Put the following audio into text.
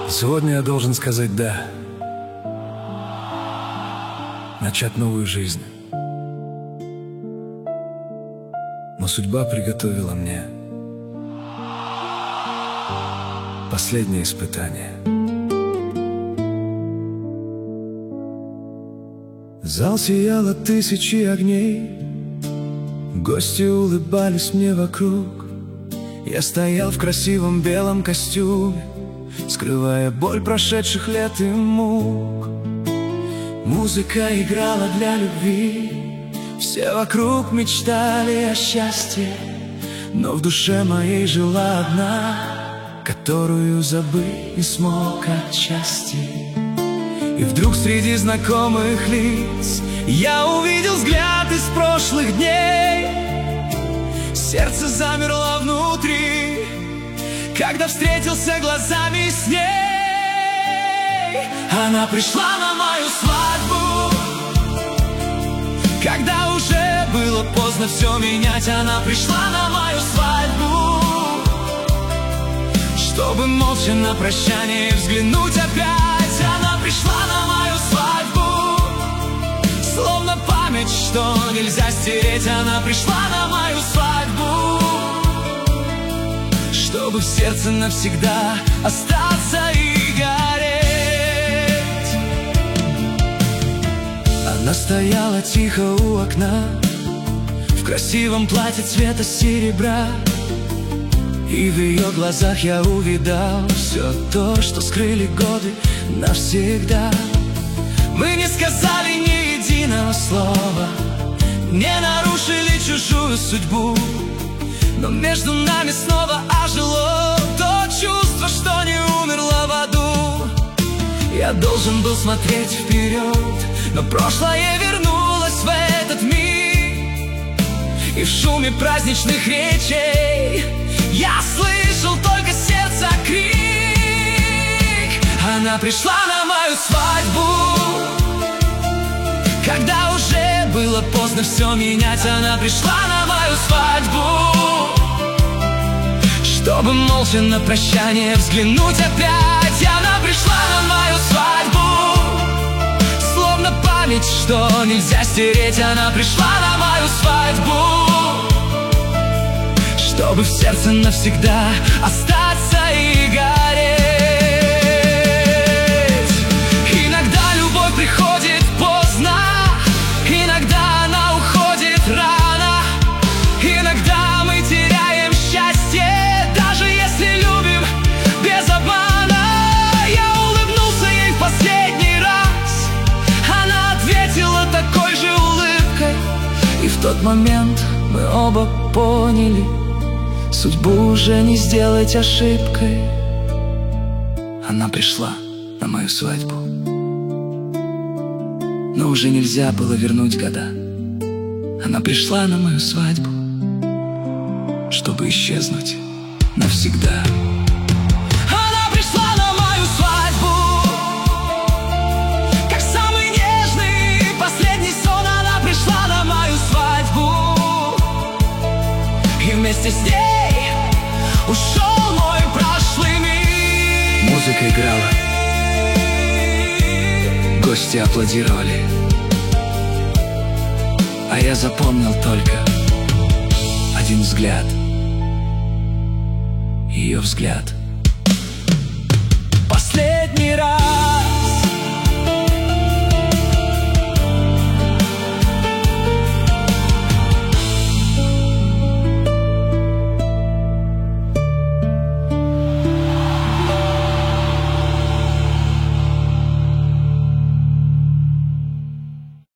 Сегодня я должен сказать «да», начать новую жизнь. Но судьба приготовила мне последнее испытание. Зал сиял от тысячи огней, гости улыбались мне вокруг. Я стоял в красивом белом костюме, скрывая боль прошедших лет и мук. Музыка играла для любви, все вокруг мечтали о счастье, но в душе моей жила одна, которую забыть не смог отчасти. И вдруг среди знакомых лиц я увидел взгляд из прошлых дней. Сердце замерло внутри, когда встретился глазами с ней. Она пришла на мою свадьбу, когда уже было поздно все менять. Она пришла на мою свадьбу, чтобы молча на прощание взглянуть опять. Она пришла на мою свадьбу, словно память, что нельзя стереть. Она пришла на мою свадьбу, чтобы в сердце навсегда остаться и гореть. Она стояла тихо у окна, в красивом платье цвета серебра, и в ее глазах я увидал все то, что скрыли годы навсегда. Мы не сказали ни единого слова, не нарушили чужую судьбу, но между нами снова ожило то чувство, что не умерло в аду. Я должен был смотреть вперед, но прошлое вернулось в этот миг, и в шуме праздничных речей я слышал только сердца крик. Она пришла на мою свадьбу, когда уже было поздно все менять. Она пришла на мою свадьбу, чтобы молча на прощание взглянуть опять. Она пришла на мою свадьбу, словно память, что нельзя стереть. Она пришла на мою свадьбу, чтобы в сердце навсегда остаться и гореть. Иногда любовь приходит поздно, иногда она уходит рано, иногда мы теряем счастье, даже если любим без обмана. Я улыбнулся ей в последний раз, она ответила такой же улыбкой, и в тот момент мы оба поняли: судьбу уже не сделать ошибкой. Она пришла на мою свадьбу, но уже нельзя было вернуть года. Она пришла на мою свадьбу, чтобы исчезнуть навсегда. Она пришла на мою свадьбу, как самый нежный последний сон. Она пришла на мою свадьбу, и вместе с ней ушел мой прошлый мир. Музыка играла, гости аплодировали, а я запомнил только один взгляд, ее взгляд. Последний